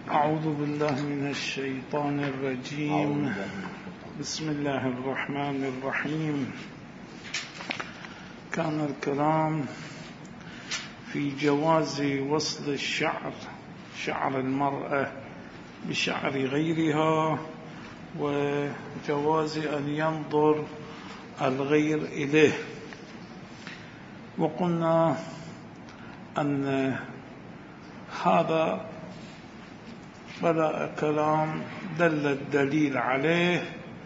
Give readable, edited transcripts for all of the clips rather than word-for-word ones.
أعوذ بالله من الشيطان الرجيم. بسم الله الرحمن الرحيم. كان الكلام في جواز وصل شعر المرأة بشعر غيرها، وجواز أن ينظر الغير إليه. وقلنا أن هذا بدأ كلام دل الدليل عليه،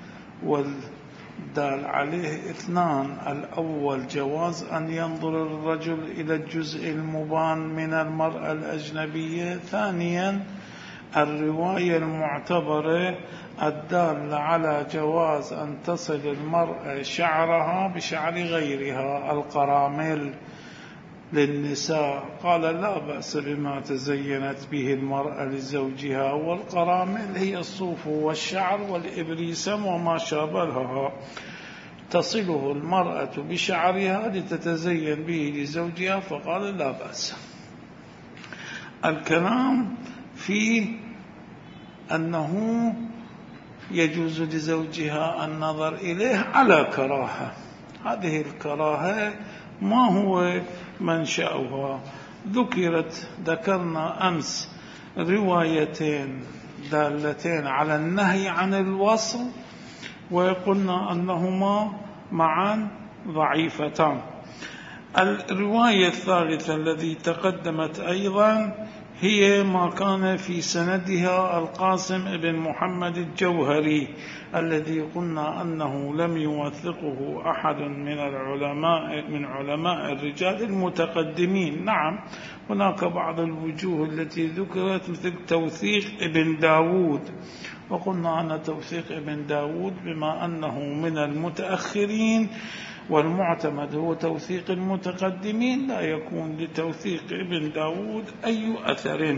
والدال عليه اثنان: الأول جواز أن ينظر الرجل إلى الجزء المبان من المرأة الأجنبية. ثانيا الرواية المعتبرة الدالة على جواز أن تصل المرأة شعرها بشعر غيرها، القرامل للنساء. قال لا بأس بما تزينت به المرأة لزوجها، والقرامل هي الصوف والشعر والإبريسم وما شابهها، تصله المرأة بشعرها لتتزين به لزوجها، فقال لا بأس. الكلام في أنه يجوز لزوجها النظر إليه على كراهة. هذه الكراهة ما هو منشأها؟ ذكرنا أمس روايتين دالتين على النهي عن الوصل، وقلنا أنهما معا ضعيفتان. الرواية الثالثة التي تقدمت أيضا هي ما كان في سندها القاسم بن محمد الجوهري، الذي قلنا أنه لم يوثقه أحد من علماء الرجال المتقدمين. نعم، هناك بعض الوجوه التي ذكرت مثل توثيق ابن داود، وقلنا أن توثيق ابن داود بما أنه من المتأخرين والمعتمد هو توثيق المتقدمين، لا يكون لتوثيق ابن داود أي أثر.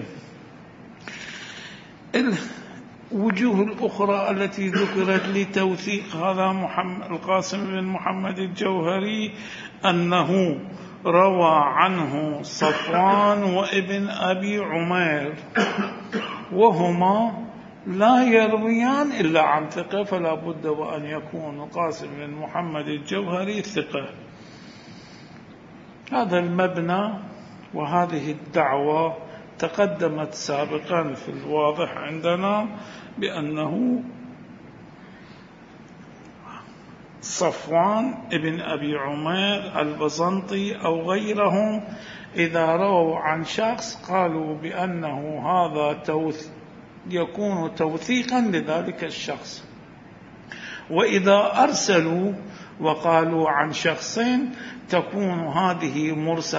الوجوه الأخرى التي ذكرت لتوثيق هذا القاسم بن محمد الجوهري أنه روى عنه صفوان وابن أبي عمير، وهما لا يرويان إلا عن ثقة، فلا بد وأن يكون القاسم بن محمد الجوهري ثقة. هذا المبنى وهذه الدعوة تقدمت سابقا في الواضح عندنا بأنه صفوان ابن أبي عمير البزنطي أو غيرهم إذا رووا عن شخص قالوا بأنه هذا يكون توثيقا لذلك الشخص، وإذا أرسلوا وقالوا عن شخصين تكون هذه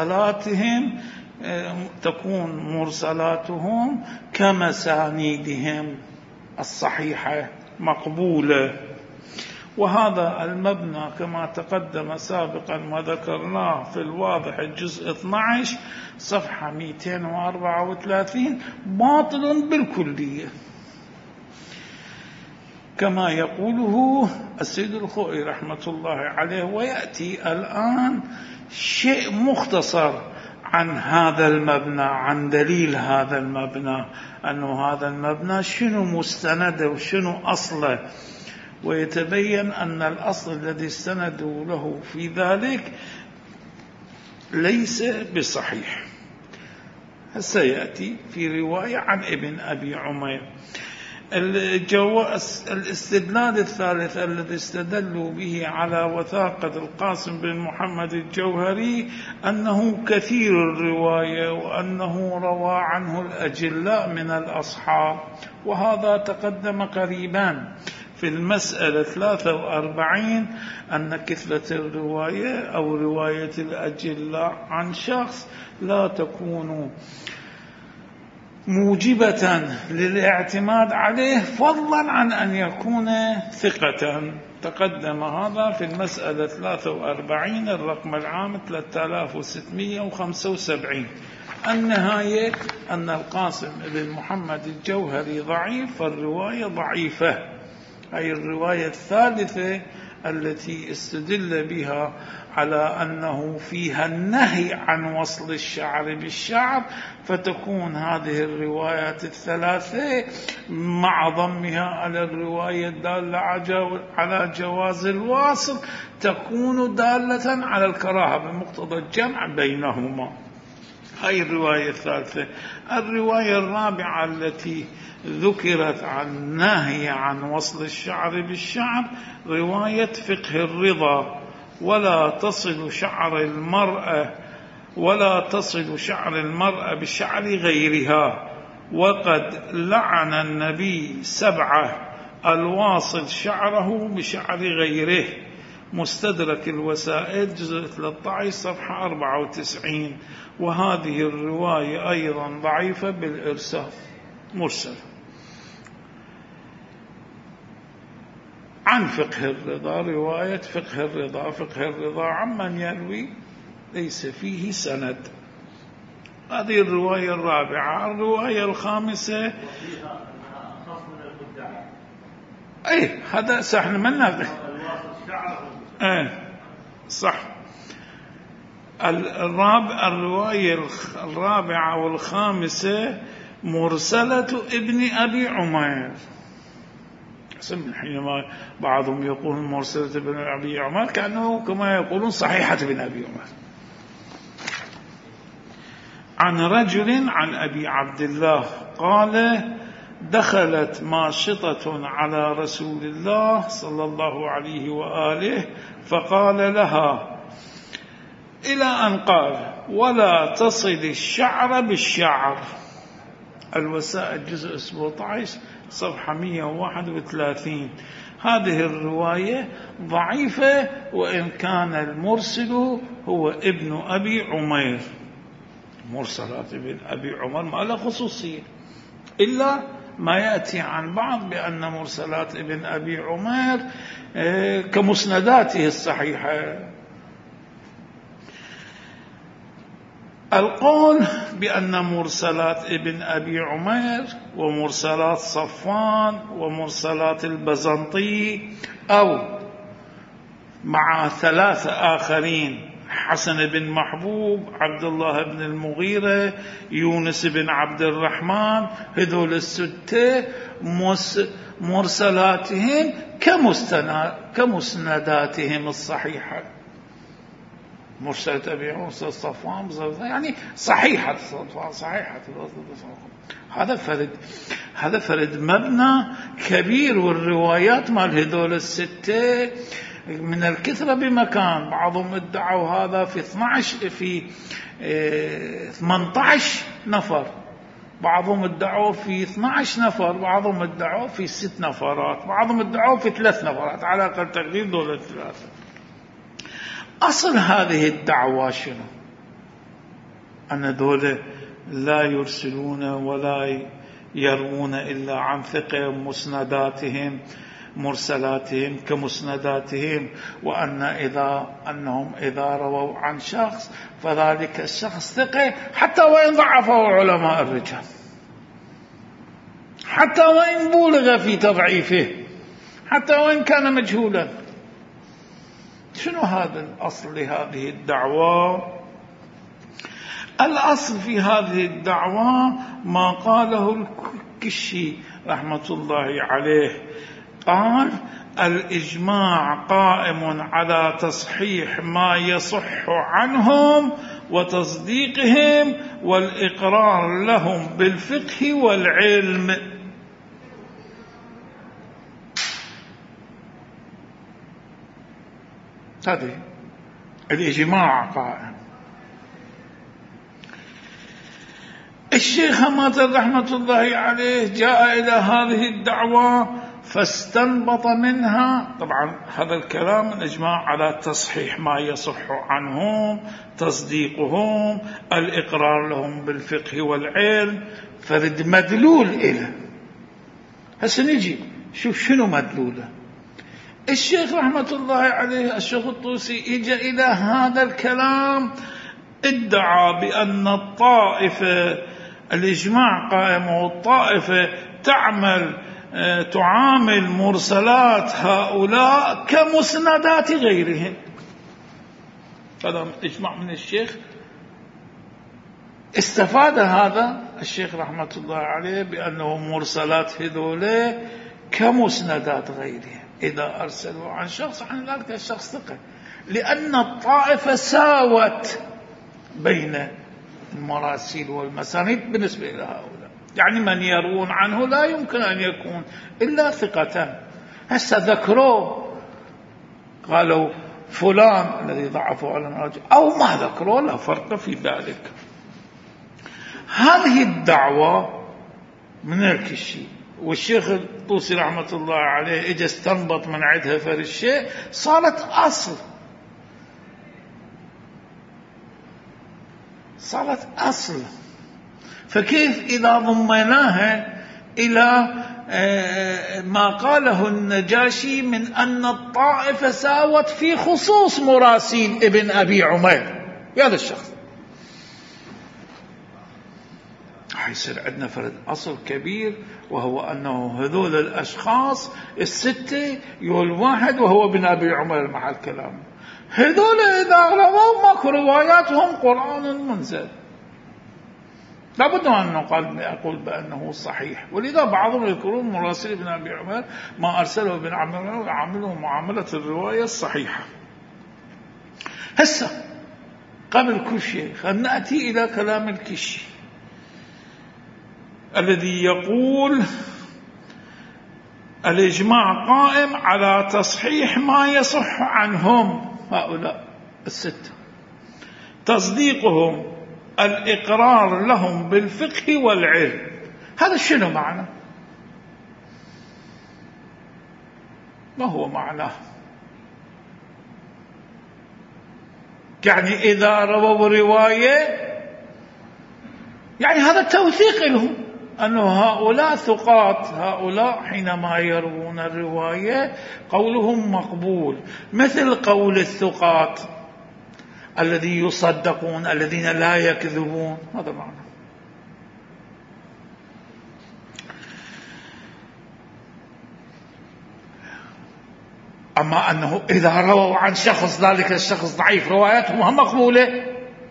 مرسلاتهم كمسانيدهم الصحيحة مقبولة. وهذا المبنى كما تقدم سابقا وذكرناه في الواضح الجزء 12 صفحة 234 باطل بالكلية، كما يقوله السيد الخوئي رحمة الله عليه. ويأتي الآن شيء مختصر عن هذا المبنى، عن دليل هذا المبنى، أنه هذا المبنى شنو مستنده وشنو أصله، ويتبين أن الأصل الذي استندوا له في ذلك ليس بصحيح. سيأتي في رواية عن ابن أبي عمير. الاستدلال الثالث الذي استدلوا به على وثاقة القاسم بن محمد الجوهري أنه كثير الرواية، وأنه روى عنه الأجلاء من الأصحاب، وهذا تقدم قريبا في المسألة 43 أن كثرة الرواية أو رواية الأجلاء عن شخص لا تكون موجبة للاعتماد عليه فضلا عن أن يكون ثقة. تقدم هذا في المسألة 43 الرقم العام 3675. النهاية أن القاسم بن محمد الجوهري ضعيف، فالرواية ضعيفة، أي الرواية الثالثة التي استدل بها على أنه فيها النهي عن وصل الشعر بالشعر، فتكون هذه الروايات الثلاثة مع ضمها على الرواية الدالة على جواز الواصل تكون دالة على الكراهة بمقتضى الجمع بينهما. هاي الرواية الثالثة. الرواية الرابعة التي ذكرت عن ناهية عن وصل الشعر بالشعر رواية فقه الرضا: ولا تصل شعر المرأة بشعر غيرها، وقد لعن النبي 7 الواصل شعره بشعر غيره. مستدرك الوسائل جزء 13 صفحة 94. وهذه الرواية أيضا ضعيفة بالإرسال مرسل. عن فقه الرضا رواية فقه الرضا عمن يروي ليس فيه سند. هذه الرواية الرابعة. الرواية الخامسة هذا سحن من صح. الرواية الرابعة والخامسة مرسلة ابن أبي عمير. حينما بعضهم يقول مرسلة ابن أبي عمير كأنه كما يقولون صحيحة ابن أبي عمير. عن رجل عن أبي عبد الله قال: دخلت ماشطة على رسول الله صلى الله عليه وآله فقال لها إلى أن قال: ولا تصل الشعر بالشعر. الوسائل جزء 17 صفحة 131. هذه الرواية ضعيفة وإن كان المرسل هو ابن أبي عمير. مرسلات ابن أبي عمر ما له خصوصية إلا ما يأتي عن بعض بأن مرسلات ابن أبي عمير كمسنداته الصحيحة. القول بأن مرسلات ابن أبي عمير ومرسلات صفوان ومرسلات البزنطي أو مع 3 آخرين: حسن بن محبوب، عبد الله بن المغيرة، يونس بن عبد الرحمن، هذول الستة مرسلاتهم كمسنداتهم الصحيحة. مرسلة أبي عمر صفوان يعني صحيحة صحيحة. هذا فرد مبنى كبير. والروايات مال هذول الستة من الكثرة بمكان. بعضهم ادعوا هذا في 18 نفر، بعضهم ادعوا في 12 نفر، بعضهم ادعوا في 6 نفرات، بعضهم ادعوا في 3 نفرات. على أقل تقدير دول 3. أصل هذه الدعوة شنو؟ أن دول لا يرسلون ولا يروون إلا عن ثقة، مسنداتهم مرسلاتهم كمسنداتهم، أنهم إذا رووا عن شخص فذلك الشخص ثقة حتى وإن ضعفه علماء الرجال، حتى وإن بولغ في تضعيفه، حتى وإن كان مجهولا. شنو هذا الأصل لهذه الدعوة؟ الأصل في هذه الدعوة ما قاله الكشي رحمة الله عليه، قال: الإجماع قائم على تصحيح ما يصح عنهم وتصديقهم والإقرار لهم بالفقه والعلم. هذه الإجماع قائم. الشيخ حماد رحمة الله عليه جاء إلى هذه الدعوة فاستنبط منها، طبعا هذا الكلام الإجماع على تصحيح ما يصح عنهم، تصديقهم، الإقرار لهم بالفقه والعلم، فرد مدلول إله. هسه نجي شوف شنو مدلوله. الشيخ رحمة الله عليه الشيخ الطوسي اجى إلى هذا الكلام، ادعى بأن الطائفة الإجماع قائم والطائفة تعمل تعامل مرسلات هؤلاء كمسندات غيرهم. هذا إجماع من الشيخ. استفاد هذا الشيخ رحمة الله عليه بأنه مرسلات هذولا كمسندات غيرهم إذا أرسلوا عن شخص، عن ذلك الشخص ثقة، لأن الطائفة ساوت بين المراسيل والمسانيد بالنسبة إلى هؤلاء. يعني من يروون عنه لا يمكن أن يكون إلا ثقة. هسه ذكروه قالوا فلان الذي ضعفوا على الراجع أو ما ذكروه، لا فرق في ذلك. هذه الدعوة من الكشي، والشيخ الطوسي رحمة الله عليه اجى استنبط من عندها فرشة، صارت أصل. فكيف إذا ضمناها إلى ما قاله النجاشي من أن الطائفة ساوت في خصوص مراسيل ابن أبي عمير، هذا الشخص يصير عندنا فرد أصل كبير، وهو أنه هذول الأشخاص الستة يقول واحد وهو ابن أبي عمير محل كلامه. هذول إذا رووا ماكو رواياتهم قرآن منزل، لابد أن أقول بأنه صحيح. ولذا بعضهم يذكرون مراسل ابن أبي عمير ما أرسله ابن عمر عمله معاملة الرواية الصحيحة. هسه قبل كل شيء خلينا نأتي إلى كلام الكشي الذي يقول الإجماع قائم على تصحيح ما يصح عنهم هؤلاء الستة، تصديقهم، الإقرار لهم بالفقه والعلم. هذا شنو معنى؟ ما هو معناه؟ يعني إذا رووا رواية يعني هذا توثيق لهم أنه هؤلاء ثقات، هؤلاء حينما يروون الرواية قولهم مقبول، مثل قول الثقات الذي يصدقون الذين لا يكذبون. هذا معنى. أما أنه إذا رووا عن شخص ذلك الشخص ضعيف رواياتهم مقبولة،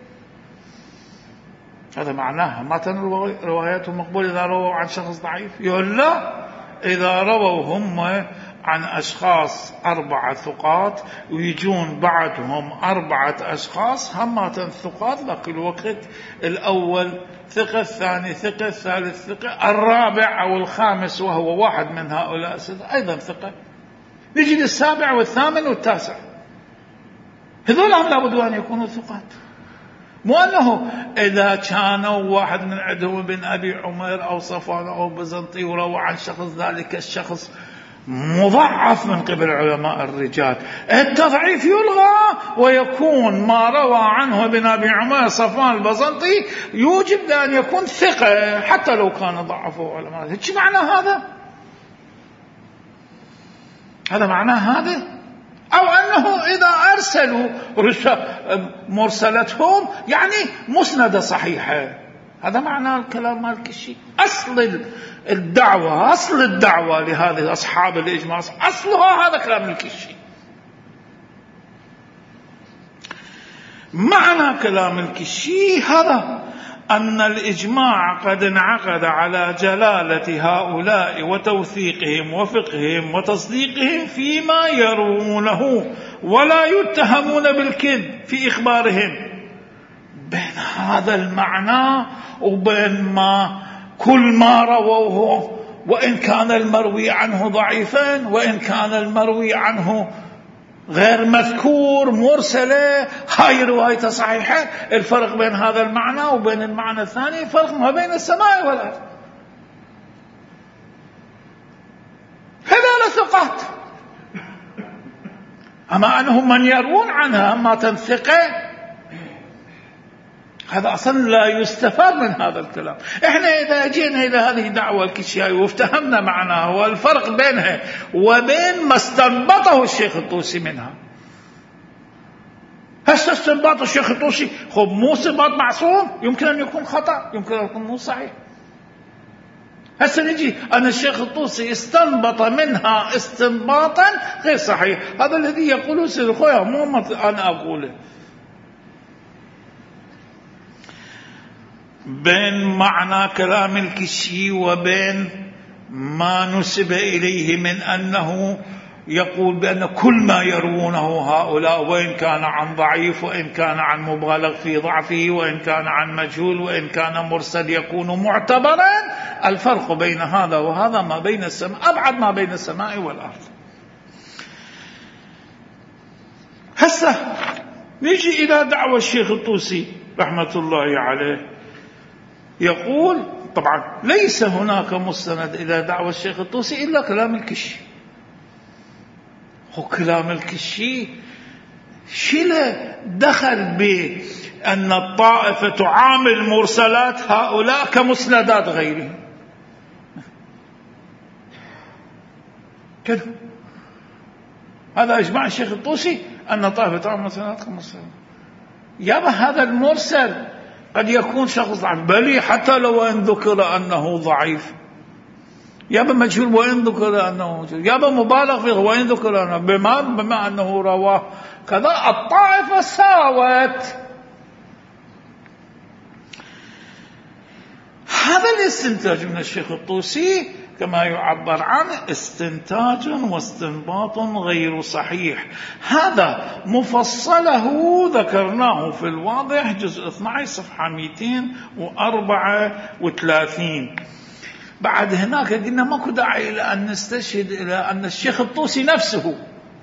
هذا معناها ما رواياتهم مقبولة إذا رووا عن شخص ضعيف. يقول لا، إذا رووا هم عن أشخاص 4 ثقات ويجون بعدهم 4 أشخاص هم ثقات، لكن الوقت الأول ثقة، الثاني ثقة، الثالث ثقة، الرابع أو الخامس وهو واحد من هؤلاء أيضا ثقة، نجي للسابع والثامن والتاسع، هذول هم لابد أن يكونوا ثقات. مو أنه إذا كانوا واحد من عندهم ابن أبي عمير أو صفوان أو بزنطي وروى عن شخص ذلك الشخص مضعف من قبل علماء الرجال، التضعيف يلغى ويكون ما روى عنه ابن أبي عمير صفوان البزنطي يوجب أن يكون ثقة حتى لو كان ضعفه علماء. ايش معنى هذا؟ هذا معناه هذا؟ أو أنه إذا أرسلوا مرسلتهم يعني مسندة صحيحة. هذا معنى الكلام مالك الشيء. أصل الدعوة لهذه أصحاب الإجماع أصلها هذا كلام الكشي. معنى كلام الكشي هذا أن الإجماع قد انعقد على جلالة هؤلاء وتوثيقهم وفقههم وتصديقهم فيما يروونه، ولا يتهمون بالكذب في إخبارهم. بين هذا المعنى وبين ما كل ما رووه، وإن كان المروي عنه ضعيفا وإن كان المروي عنه غير مذكور مرسلة، هاي رواية صحيحة. الفرق بين هذا المعنى وبين المعنى الثاني فرق ما بين السماء والأرض. هذول ثقات، أما أنهم من يروون عنها ما تنثقه، هذا أصلا لا يستفاد من هذا الكلام. إحنا إذا جينا إلى هذه الدعوة الكشيائية وافتهمنا معناها والفرق بينها وبين ما استنبطه الشيخ الطوسي منها، هسه استنباط الشيخ الطوسي مو استنباط معصوم، يمكن أن يكون خطأ، يمكن أن يكون مو صحيح. هسه نجي أن الشيخ الطوسي استنبط منها استنباطا غير صحيح. هذا الذي يقوله سيد الخوي، مو أنا أقوله. بين معنى كلام الكشي وبين ما نسب إليه من أنه يقول بأن كل ما يروونه هؤلاء، وإن كان عن ضعيف، وإن كان عن مبالغ في ضعفه، وإن كان عن مجهول، وإن كان مرسل، يكون معتبرا. الفرق بين هذا وهذا ما بين السماء، أبعد ما بين السماء والأرض. هسه نيجي إلى دعوة الشيخ الطوسي رحمة الله عليه. يقول طبعا ليس هناك مستند إلى دعوة الشيخ الطوسي إلا كلام الكشي. هو كلام الكشي شله دخل بأن الطائفة تعامل مرسلات هؤلاء كمسندات غيرهم كده. هذا إجماع الشيخ الطوسي أن الطائفة تعامل مرسلات كمسندات. يابا هذا المرسل قد يكون شخص ضعيف، بل حتى لو أن ذكر أنه ضعيف، يابا مجهول وإن ذكر أنه مجهول، يابا مبالغ فيه وإن ذكر أنه بما أنه رواه كذا. الطائفة ساوت. هذا الاستنتاج من الشيخ الطوسي كما يعبر عنه استنتاج واستنباط غير صحيح. هذا مفصله ذكرناه في الواضح جزء 12 صفحة 234. بعد هناك قلنا ماكو داعي إلى أن نستشهد إلى أن الشيخ الطوسي نفسه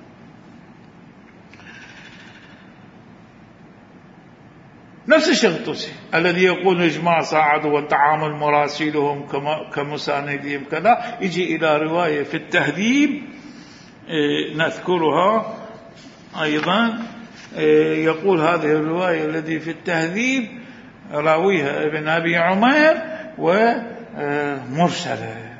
نفس الشيخ الطوسي الذي يقول إجماع صاعدوا والتعامل مراسلهم كمساندهم كذا، يجي إلى رواية في التهذيب نذكرها أيضا. يقول هذه الرواية التي في التهذيب راويها ابن أبي عمير ومرسلة.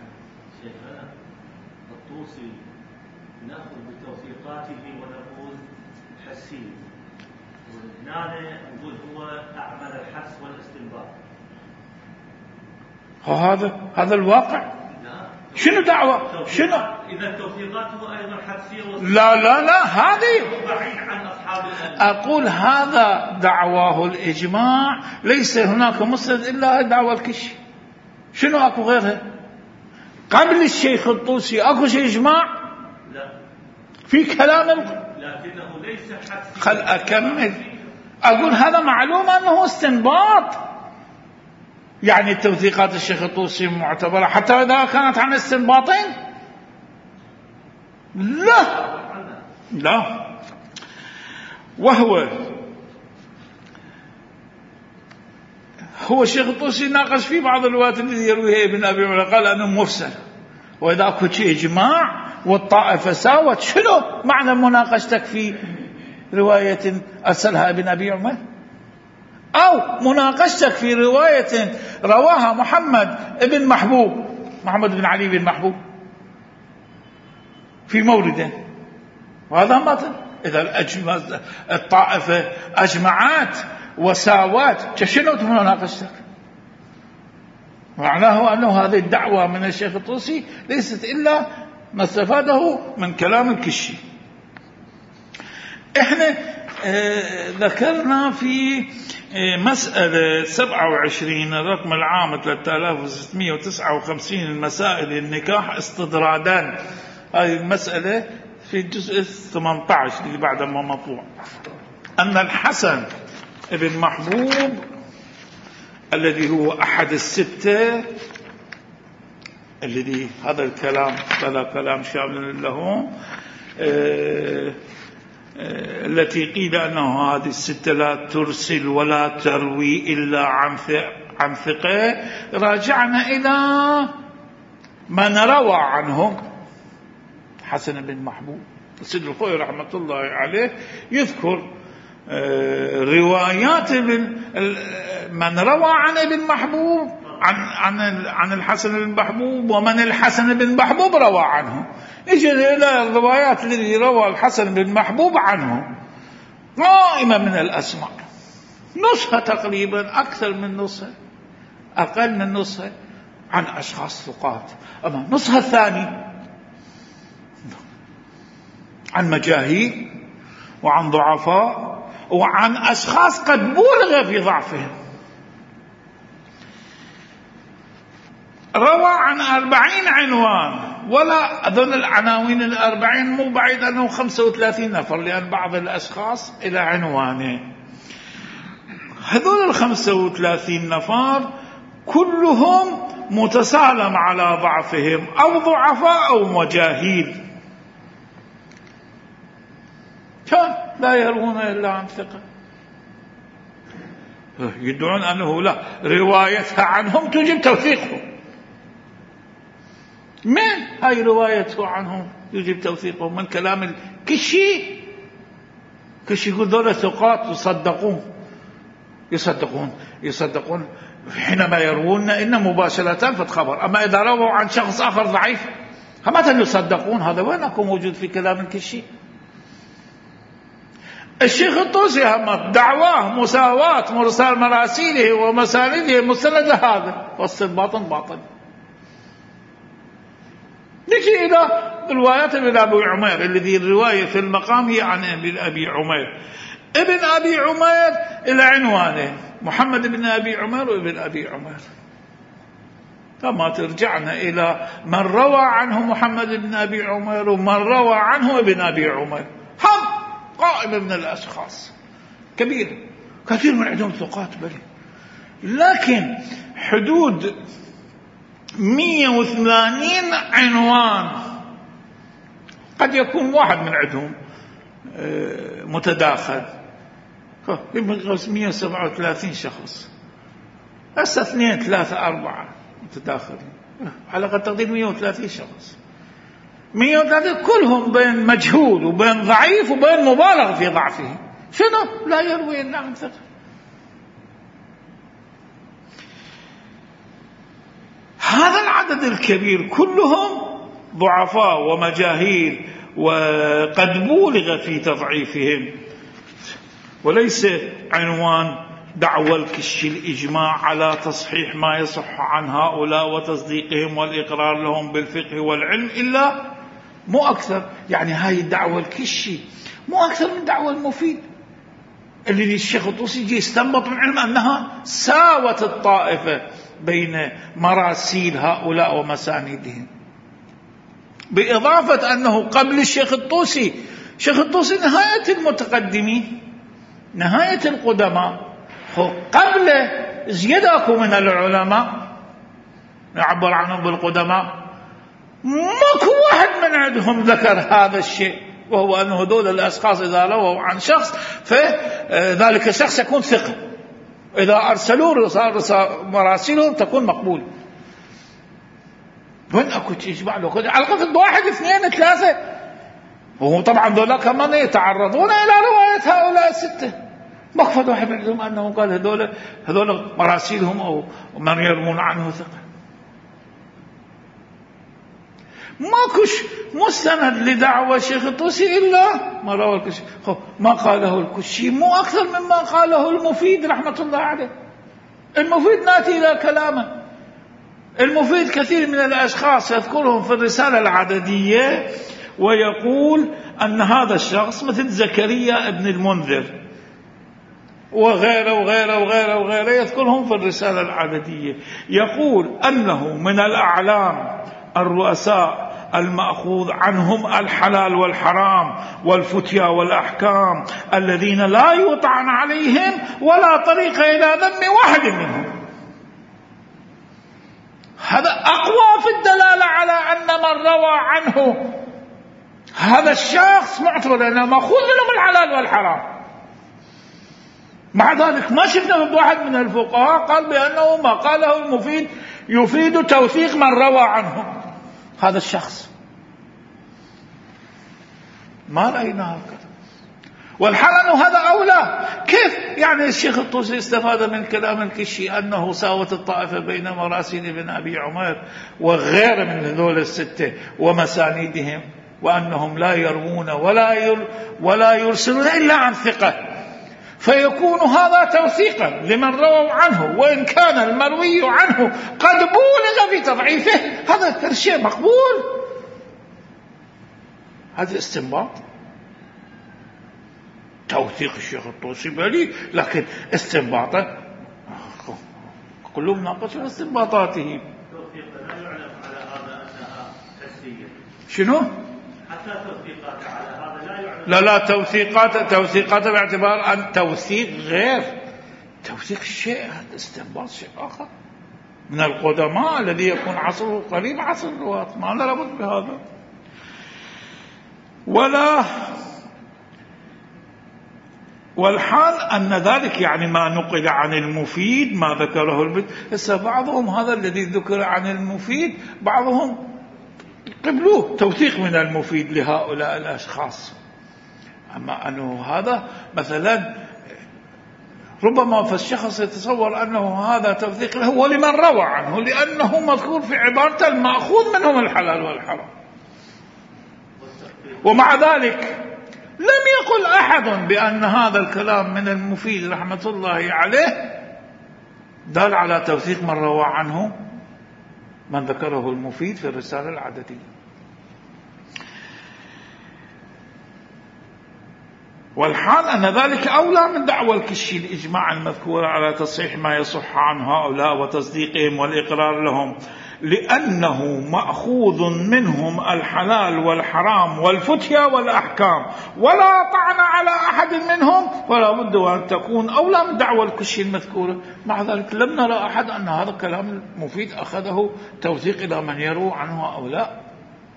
الطوسي نأخذ بتوثيقاته ونقول حسين، وهنا نقول هو أعمل الحس والاستنباط. هذا الواقع. شنو دعوة؟ شنو؟ إذا توثيقاته أيضا حسية لا هذه بعيد عن أصحاب أقول هذا دعواه الإجماع، ليس هناك مسند إلا دعوة الكشي. شنو أكو غيرها؟ قبل الشيخ الطوسي أكو شيء إجماع؟ لا في كلام لكنه ليس حسي. خل أكمل. أقول هذا معلوم أنه استنباط، يعني توثيقات الشيخ الطوسي معتبرة حتى إذا كانت عن استنباطين. لا وهو الشيخ الطوسي ناقش في بعض الروايات التي يرويها ابن أبي عمر، قال أنه مرسل، وإذا أكو شيء إجماع والطائفة ساوت، شنو معنى مناقشتك في رواية أرسلها ابن أبي عمر، أو مناقشتك في رواية رواها محمد بن علي بن محبوب في مورده، وهذا باطل. إذا الطائفة أجمعات وساوات، شنو مناقشتك؟ معناه أنه هذه الدعوة من الشيخ الطوسي ليست إلا ما استفاده من كلام الكشي. احنا ذكرنا في مسألة 27 الرقم العام 3659 المسائل النكاح استطرادا. هذه المسألة في الجزء 18 اللي بعد ما مطبوع، أن الحسن ابن محبوب الذي هو أحد الستة، الذي هذا الكلام كلام شامل له، التي قيل أنه هذه الستة لا ترسل ولا تروي إلا عن ثقة. راجعنا إلى من روى عنهم حسن بن محبوب. السيد الخوي رحمة الله عليه يذكر روايات من روى عن ابن محبوب عن الحسن بن محبوب، ومن الحسن بن محبوب روى عنه. يجي إلى الروايات التي روى الحسن بن محبوب عنه قائمة من الأسماء، نصها تقريبا، أكثر من نصها، أقل من نصها، عن أشخاص ثقات. أما النصها الثاني عن مجاهيل وعن ضعفاء وعن أشخاص قد بولغ في ضعفهم. روى عن 40 عنوان، ولا أظن العناوين 40 مو بعيد أنه 35 نفر، لأن بعض الأشخاص إلى عنوانين. هذول 35 نفر كلهم متسالم على ضعفهم، أو ضعفاء أو مجاهيل، كان لا يروون إلا عن ثقة. يدعون أنه لا، روايتها عنهم تجب توثيقهم. من هاي روايته عنهم يجب توثيقهم؟ من كلام الكشي. كشي يقول دولة ثقات يصدقون حينما يروون إن مباشرة فالخبر. أما إذا رووا عن شخص آخر ضعيف متى يصدقون؟ هذا وين أكون موجود في كلام الكشي؟ الشيخ الطوسي هم دعواه مساواة مرسال مراسيله ومسانده مستند هذا، والصد باطن. نجي إلى روايات ابن أبي عمير، الذي الرواية في المقام هي عن ابن أبي عمير. ابن أبي عمير إلى عنوانه محمد بن أبي عمير وابن أبي عمير. فما ترجعنا إلى من روى عنه محمد بن أبي عمير ومن روى عنه ابن أبي عمير، هم قائمة من الأشخاص كبير، كثير من عندهم ثقات بل، لكن حدود 180 عنوان. قد يكون واحد من عندهم متداخل، 137 شخص، هسه 2 3 4 متداخلين، على قد تقدير 130 شخص. 130 كلهم بين مجهول وبين ضعيف وبين مبالغ في ضعفه. شنو؟ لا يروي إلا عن ثقة. هذا العدد الكبير كلهم ضعفاء ومجاهيل وقد بولغ في تضعيفهم، وليس عنوان دعوى الكشي الإجماع على تصحيح ما يصح عن هؤلاء وتصديقهم والإقرار لهم بالفقه والعلم، إلا مو أكثر. يعني هاي الدعوة الكشي مو أكثر من دعوة المفيد، اللي الشيخ الطوسي يجي يستنبط من علم أنها ساوت الطائفة بين مراسيل هؤلاء ومساندهم، بإضافة أنه قبل الشيخ الطوسي نهاية المتقدمين، نهاية القدماء، قبل زيادة من العلماء نعبر عنهم بالقدماء، ماكو واحد من عندهم ذكر هذا الشيء، وهو أن هذول الأشخاص إذا رووا عن شخص فذلك الشخص يكون ثقة، إذا أرسلوا مراسلهم تكون مقبول. وين أكو تجمع له على قصد 1 2 3، وهم طبعا ذولا كمان يتعرضون إلى رواية هؤلاء 6. مقفد واحد منهم أنه قال هذول مراسلهم أو من يرمون عنه ثقة. ماكوش مستند لدعوة الشيخ الطوسي إلا ما روى الكشي. ما قاله الكشي مو أكثر مما قاله المفيد رحمة الله عليه. المفيد ناتي إلى كلامه. المفيد كثير من الأشخاص يذكرهم في الرسالة العددية ويقول أن هذا الشخص مثل زكريا ابن المنذر وغيره وغيره وغيره وغيره، يذكرهم في الرسالة العددية، يقول أنه من الأعلام الرؤساء المأخوذ عنهم الحلال والحرام والفتيا والأحكام الذين لا يطعن عليهم ولا طريق إلى ذم واحد منهم. هذا أقوى في الدلالة على أن من روى عنه هذا الشخص معتبر لأنه مأخوذ منهم الحلال والحرام. مع ذلك ما شفنا واحد من الفقهاء قال بأنه ما قاله المفيد يفيد توثيق من روى عنه هذا الشخص، ما رأينا هكذا. والحال أنه هذا أولى. كيف يعني الشيخ الطوسي استفاد من كلام الكشي أنه ساوت الطائفة بين مراسيل ابن أبي عمير وغير من هذول 6 ومسانيدهم، وأنهم لا يروون ولا يرسلون إلا عن ثقة، فيكون هذا توثيقا لمن رووا عنه، وإن كان المروي عنه قد بولغ في تضعيفه. هذا شيء مقبول، هذا استنباط. توثيق الشيخ الطوسي بلي، لكن استنباطه كلهم ناقشوا استنباطاته. توثيقه لا يعلم على هذا أنها حسية. شنو؟ حتى توثيقات على هذا لا يعلم. لا توثيقات باعتبار أن توثيق غير توثيق الشيء، هذا استنباط شيء آخر من القدماء الذي يكون عصره قريب عصر الرواة، ما لابد بهذا. والحال أن ذلك يعني ما نقل عن المفيد ما ذكره هسه بعضهم هذا الذي ذكر عن المفيد بعضهم قبلوه توثيق من المفيد لهؤلاء الأشخاص. أما أنه هذا مثلا ربما فالشخص يتصور أنه هذا توثيق له ولمن روى عنه، لأنه مذكور في عبارة المأخوذ منهم الحلال والحرام. ومع ذلك لم يقل أحد بأن هذا الكلام من المفيد رحمة الله عليه دال على توثيق من روى عنه من ذكره المفيد في الرسالة العددية. والحال أن ذلك أولى من دعوى الكشي الإجماع المذكور على تصحيح ما يصح عن هؤلاء وتصديقهم والإقرار لهم، لأنه مأخوذ منهم الحلال والحرام والفتيا والأحكام، ولا طعن على أحد منهم، فلا بد أن تكون أولى من دعوى الكشي المذكورة. مع ذلك لم نرى أحد أن هذا الكلام المفيد أخذه توثيق إلى من يروى عنه هؤلاء.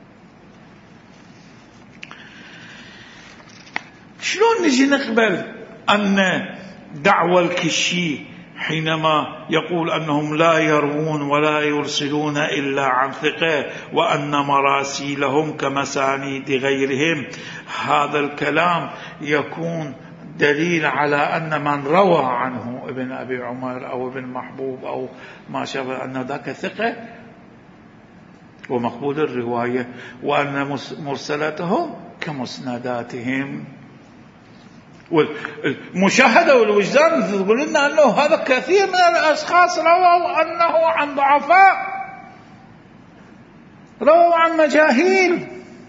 شلون نجي نقبل أن دعوى الكشي حينما يقول أنهم لا يروون ولا يرسلون إلا عن ثقة، وأن مراسيلهم كمسانيد غيرهم، هذا الكلام يكون دليل على أن من روى عنه ابن أبي عمر أو ابن محبوب أو ما شابه أن ذاك ثقة ومقبول الرواية، وأن مرسلاتهم كمسنداتهم. والمشاهدة والوجدان تقول لنا أنه هذا كثير من الأشخاص رووا أنه عن ضعفاء، رووا عن مجاهيل.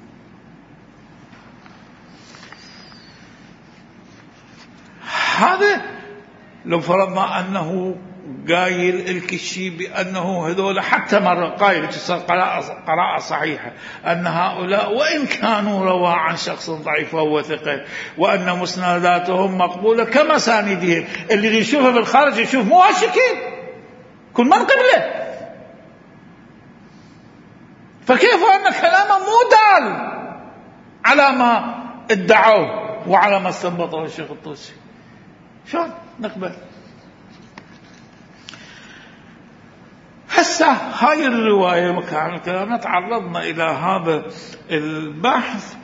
هذا لو فرضنا أنه قايل الكشي بأنه هذول حتى مرة قايل قراءة صحيحة أن هؤلاء وإن كانوا روى عن شخص ضعيف وهو ثقة، وأن مسنداتهم مقبولة كمساندهم. اللي يشوفه بالخارج يشوف مواشكين كل من قبله، فكيف أن كلامه مو دال على ما ادعوه وعلى ما استنبطه الشيخ الطوسي؟ شلون نقبل؟ هسه هاي الرواية مكان الكلام تعرضنا إلى هذا البحث.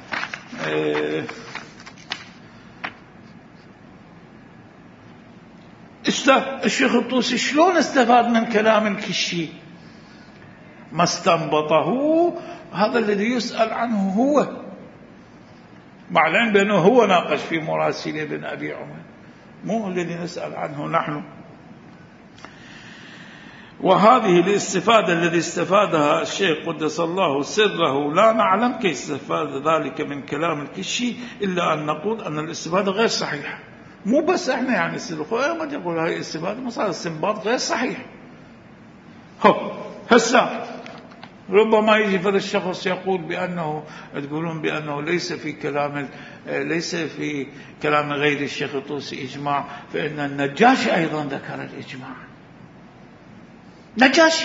الشيخ الطوسي شلون استفاد من كلام الكشي؟ ما استنبطه هذا الذي يسأل عنه هو، مع العلم بأنه هو ناقش في مراسيل ابن أبي عمر، مو الذي نسأل عنه نحن. وهذه الاستفادة الذي استفادها الشيخ قدس الله سره لا نعلم كيف استفاد ذلك من كلام الكشي، إلا أن نقول أن الاستفادة غير صحيحة. مو بس احنا يعني ما يقول هاي الاستفادة مثلا استنباط غير صحيح. هسه ربما يجي فرد الشخص يقول بأنه تقولون بأنه ليس في كلام غير الشيخ الطوسي إجماع، فإن النجاشي أيضا ذكر الإجماع. نجاشي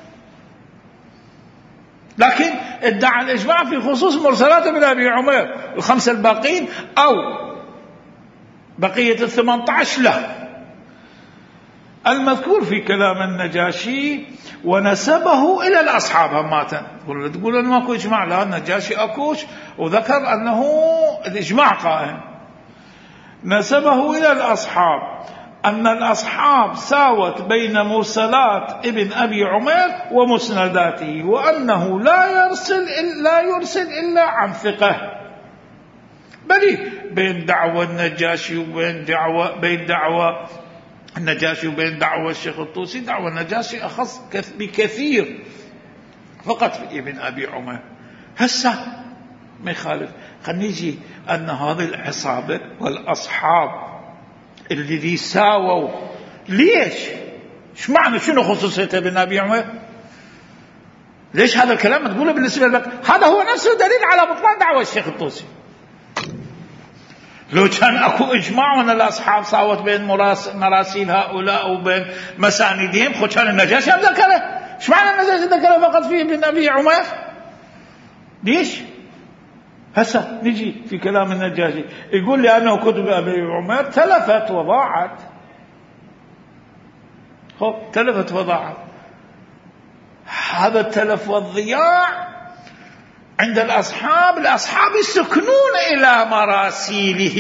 لكن ادعى الإجماع في خصوص مرسلات ابن أبي عمر الخمسة الباقين أو بقية 18 لا. المذكور في كلام النجاشي ونسبه إلى الأصحاب هماتا. تقول أنه ماكو إجماع، لا النجاشي أكوش وذكر أنه الإجماع قائم. نسبه إلى الأصحاب أن الأصحاب ساوت بين مرسلات ابن أبي عمر ومسنداته، وأنه لا يرسل إلا عن ثقة. بل بين دعوة النجاشي وبين دعوة النجاشي وبين دعوة الشيخ الطوسي. دعوة النجاشي أخص بكثير فقط في ابن أبي عمر. هسه ما يخالف. خلينا نيجي أن هذه العصابة والأصحاب اللي ساووا ليش؟ ايش معنى؟ شنو خصوصية ابن أبي عمر؟ ليش هذا الكلام تقوله بالنسبة لك؟ هذا هو نفسه دليل على بطلان دعوة الشيخ الطوسي. لو كان اكو اجماع ان الاصحاب ساوت بين مراسيل هؤلاء وبين مساندهم، خو كان النجاشي ذكره. ايش معنى النجاشي ذكره فقط في ابن ابي عمر؟ ليش؟ هسه نجي في كلام النجاشي يقول لأنه كتب ابي عمر تلفت وضاعت. تلفت وضاعت. هذا التلف والضياع عند الأصحاب يسكنون إلى مراسيله.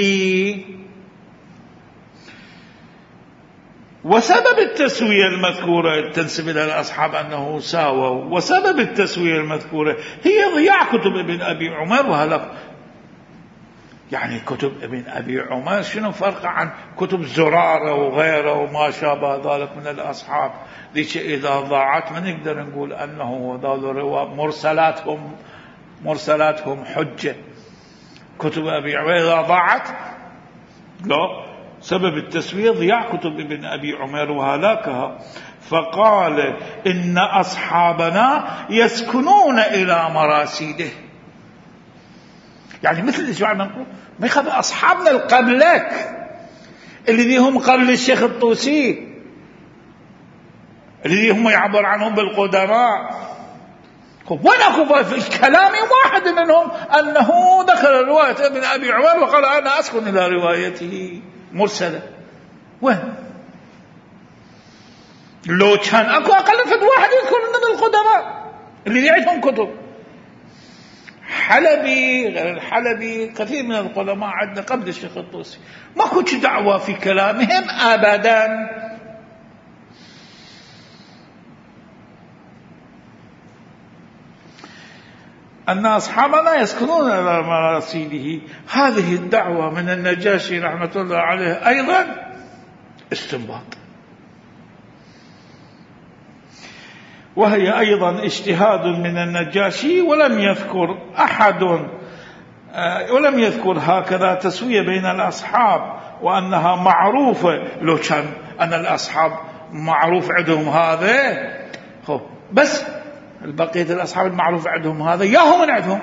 وسبب التسوية المذكورة تنسب إلى الأصحاب أنه ساووا، وسبب التسوية المذكورة هي ضياع كتب ابن أبي عمر وهلك. يعني كتب ابن أبي عمر شنو فرق عن كتب زرارة وغيره وما شابه ذلك من الأصحاب؟ ذيك إذا ضاعت ما نقدر نقول أنه مرسلاتهم حجة. كتب أبي عمر إذا ضاعت لا، سبب التسوية ضياع كتب ابن أبي عمر وهلاكها. فقال إن أصحابنا يسكنون إلى مراسيله. يعني مثل الإجماع نقول ما يخاف أصحابنا القبلك اللي هم قبل الشيخ الطوسي اللي هم يعبر عنهم بالقدراء. وين اكو في الكلام واحد منهم انه ذكر روايه ابن ابي عمر وقال انا اسكن الى روايته مرسله؟ وين؟ لو كان اكو اقل فد واحد يذكر من القدماء اللي عندهم كتب. حلبي غير الحلبي كثير من القدماء عندنا قبل الشيخ الطوسي ماكو دعوه في كلامهم ابدا. أن أصحابنا يسكنون إلى مراسيله. هذه الدعوة من النجاشي رحمة الله عليه أيضا استنباط، وهي أيضا اجتهاد من النجاشي. ولم يذكر هكذا تسوية بين الأصحاب وأنها معروفة. لو كان أن الأصحاب معروف عندهم هذا بس البقية الأصحاب المعروف عندهم هذا ياهم من عندهم.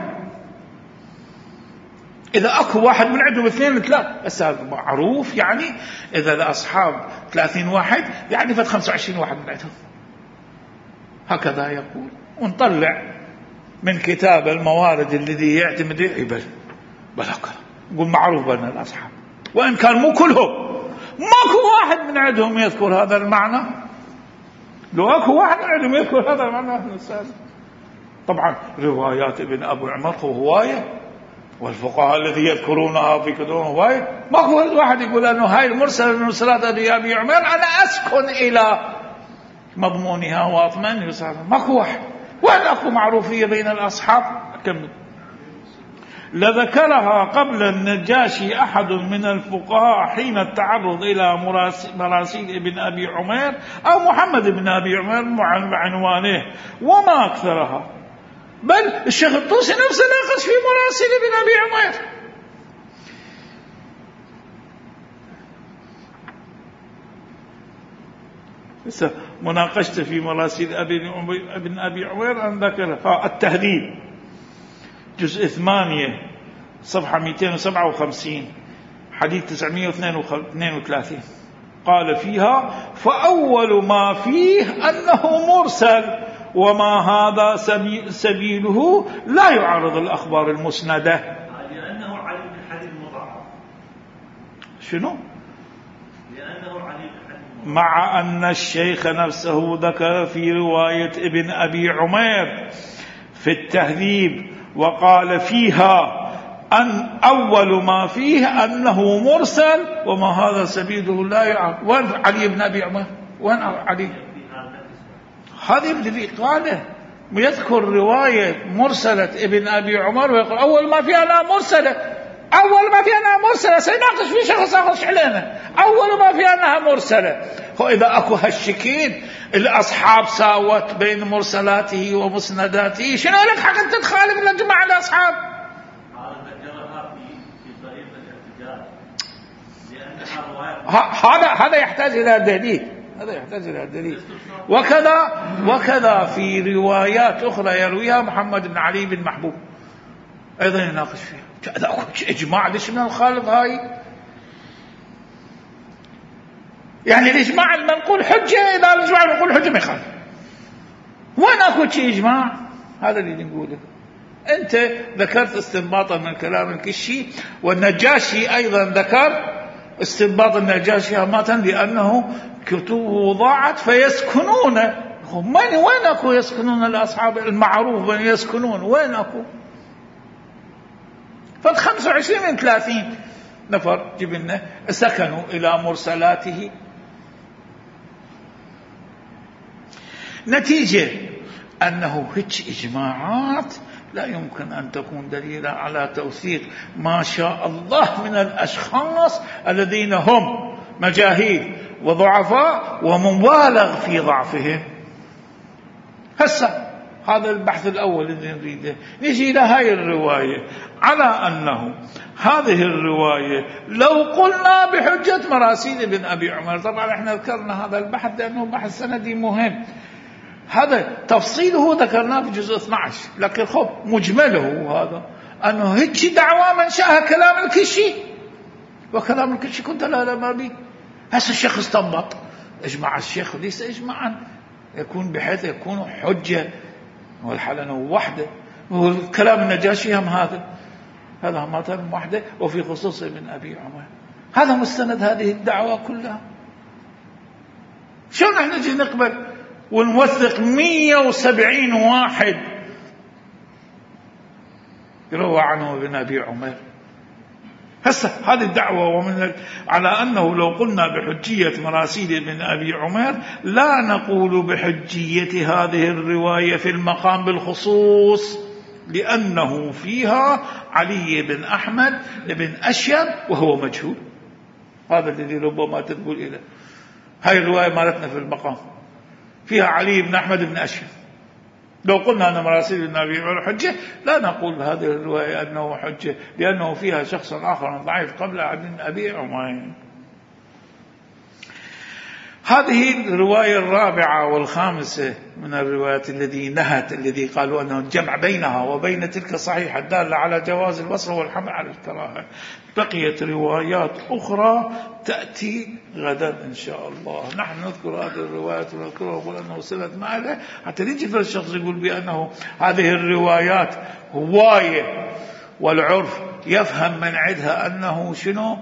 إذا أكو واحد من عندهم 2 3 بس هذا معروف. يعني إذا الأصحاب 30 واحد يعني فد 25 واحد من عندهم. هكذا يقول. ونطلع من كتاب الموارد الذي يعتمد يبل بلقى نقول معروف بين الأصحاب، وإن كان مو كلهم. ماكو واحد من عندهم يذكر هذا المعنى. لو اكو واحد عندهم يذكر هذا المعنى طبعا روايات ابن ابو عمر هوايه، والفقهاء الذي يذكرونها في كتبهم هوايه. ماكو واحد يقول انه هاي المرسل من مرسلات ابي عمر انا اسكن الى مضمونها واطمئن يسعى. ماكو واحد. وين اكو معروفيه بين الاصحاب؟ كمل. لذكرها قبل النجاشي أحد من الفقهاء حين التعرض إلى مراسيل ابن أبي عمر أو محمد بن أبي عمر بعنوانه وما أكثرها. بل الشيخ الطوسي نفسه ناقش في مراسيل ابن أبي عمر. مناقشته في مراسيل ابن أبي عمر أن ذكرها. التهذيب جزء 8 صفحة 257 حديث 932 قال فيها: فأول ما فيه أنه مرسل، وما هذا سبيله لا يعارض الأخبار المسندة. لأنه علي بن حديث مضاعف. شنو؟ لأنه علي بن حديث مضاعف. مع أن الشيخ نفسه ذكر في رواية ابن أبي عمر في التهذيب وقال فيها أن أول ما فيه أنه مرسل وما هذا سبيله لا يعرف. وين علي بن أبي عمر؟ وين علي؟ هذا الذي قاله يذكر رواية مرسلة ابن أبي عمر ويقول أول ما فيها لا مرسلة. أول ما في أنها مرسلة سيناقش في شخص آخر علينا، أول ما في أنها مرسلة. إذا أكو هالشكين الأصحاب ساوت بين مرسلاته ومسنداته، شنو لك حق أنت تخالف الجماعة الأصحاب؟ هذا يحتاج إلى دليل، هذا يحتاج إلى دليل. وكذا في روايات أخرى يرويها محمد بن علي بن محبوب أيضا يناقش فيها. هذا أكو إجماع، ليش من الخالف هاي؟ يعني الإجماع المنقول حجة، إذا الإجماع المنقول حجة ما يخالف. وين أكو شيء إجماع؟ هذا اللي نقوله. أنت ذكرت استنباطا من كلام الكشي، والنجاشي أيضا ذكر استنباط النجاشي هماتا لأنه كتبه ضاعت فيسكنون. وين أكو يسكنون الأصحاب المعروف من يسكنون؟ وين أكو؟ 25 من 30 نفر جبنا سكنوا إلى مرسلاته. نتيجة أنه هيك إجماعات لا يمكن أن تكون دليلا على توثيق ما شاء الله من الأشخاص الذين هم مجاهيل وضعفاء ومبالغ في ضعفهم. هسه هذا البحث الأول الذي نريده. نجي إلى هاي الرواية على أنه هذه الرواية لو قلنا بحجة مراسيل بن أبي عمر. طبعا احنا ذكرنا هذا البحث لأنه بحث سندي مهم، هذا تفصيله ذكرناه في جزء 12، لكن مجمله هذا أنه هيك دعوة منشأها كلام الكشي، وكلام الكشي كنت لا ما بي. هسه الشيخ استنبط إجماع الشيخ ليس إجماعا يكون بحيث يكون حجة، والحالة وحده. والكلام النجاشي هم هذا مثلا وحده، وفي خصوص ابن أبي عمر. هذا مستند هذه الدعوة كلها. شو نحن نجي نقبل ونوثق 170 واحد يروى عنه ابن أبي عمر؟ هسه هذه الدعوة. على أنه لو قلنا بحجية مراسيل ابن أبي عمر لا نقول بحجية هذه الرواية في المقام بالخصوص، لأنه فيها علي بن أحمد بن أشيب وهو مجهول. هذا الذي ربما تقول إليه. هاي الرواية مالتنا في المقام فيها علي بن أحمد بن أشيب. لو قلنا أن مراسيل بن أبي عمر حجة لا نقول بهذه الرواية أنه حجة، لأنه فيها شخص آخر ضعيف قبل ابن أبي عمر. هذه الرواية الرابعة والخامسة من الروايات الذي قالوا أنه الجمع بينها وبين تلك صحيحة الدالة على جواز الوصل والحمل على الكراهة. بقيت روايات أخرى تأتي غدا إن شاء الله. نحن نذكر هذه الروايات ونذكرها ونقول أنه سند معنا حتى يجي في الشخص يقول بأنه هذه الروايات هواية، والعرف يفهم من عندها أنه شنو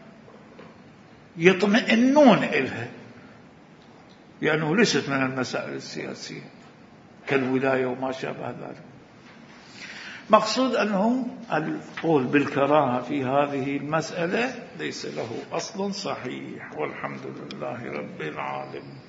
يطمئنون إلها، لأنه ليست من المسائل السياسية كالولاية وما شابه ذلك. مقصود أنه القول بالكراهة في هذه المسألة ليس له أصل صحيح، والحمد لله رب العالمين.